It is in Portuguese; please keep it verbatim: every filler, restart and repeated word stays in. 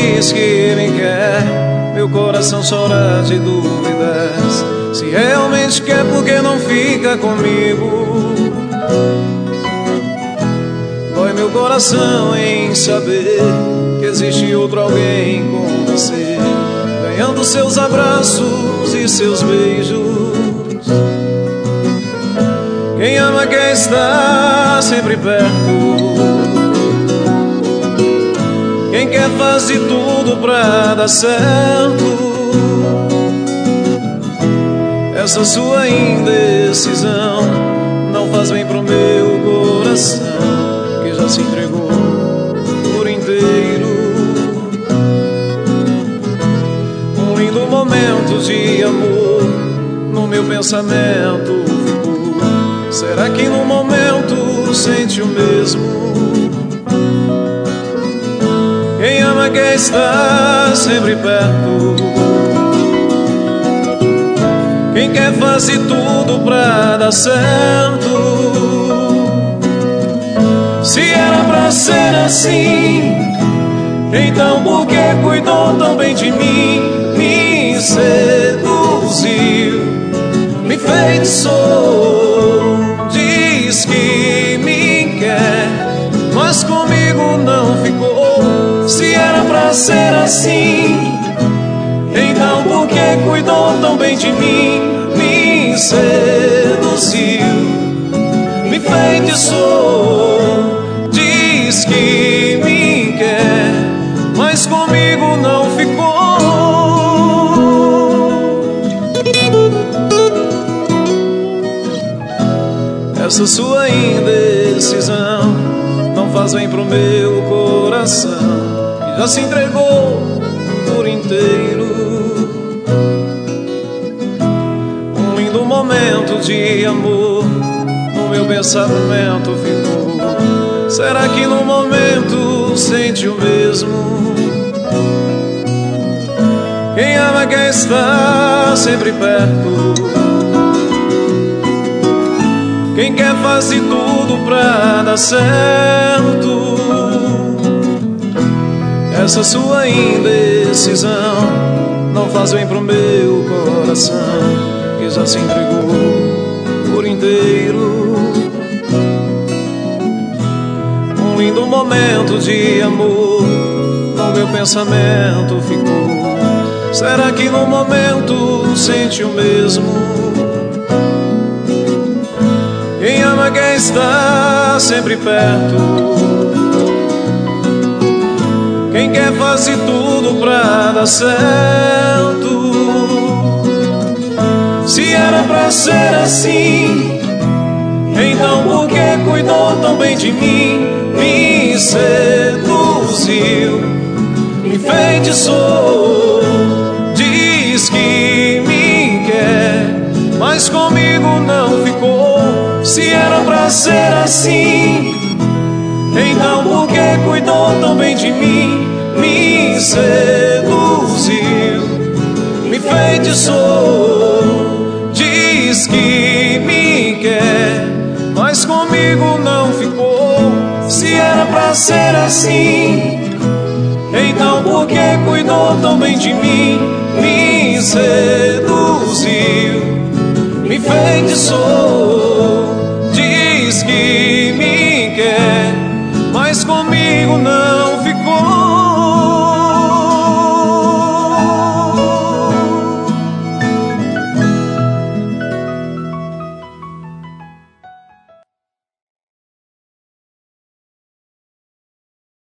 diz que me quer, meu coração chora de dúvidas. Se realmente quer, por que não fica comigo? Dói meu coração em saber que existe outro alguém com você, ganhando seus abraços e seus beijos. Quem ama quer estar sempre perto, quem quer faz de tudo pra dar certo. Essa sua indecisão não faz bem pro meu coração, que já se entregou por inteiro. Um lindo momento de amor no meu pensamento ficou. Será que no momento sente o mesmo? Quem ama quer estar sempre perto, quem quer faz de tudo pra dar certo. Se era pra ser assim, então por que cuidou tão bem de mim? Me seduziu, me enfeitiçou, diz que me quer, mas comigo não ficou. Se era pra ser assim, então por que cuidou tão bem de mim? Me seduziu, me enfeitiçou, diz que me quer, mas comigo não ficou. Essa sua indecisão não faz bem pro meu coração, que já se entregou por inteiro. Um lindo momento de amor no meu pensamento ficou. Será que no momento sente o mesmo? Quem ama quer estar sempre perto, quem quer faz de tudo pra dar certo. Essa sua indecisão não faz bem pro meu coração, que já se entregou por inteiro. Um lindo momento de amor no meu pensamento ficou. Será que no momento sente o mesmo? Quem ama quer estar sempre perto, quem quer faz de tudo pra dar certo. Se era pra ser assim, então por que cuidou tão bem de mim? Me seduziu, me enfeitiçou, diz que me quer, mas comigo não ficou. Se era pra ser assim, então por que cuidou tão bem de mim? Me seduziu, me enfeitiçou, diz que me quer, mas comigo não ficou. Se era pra ser assim, então por que cuidou tão bem de mim? Me seduziu, me enfeitiçou, diz que me quer, mas comigo não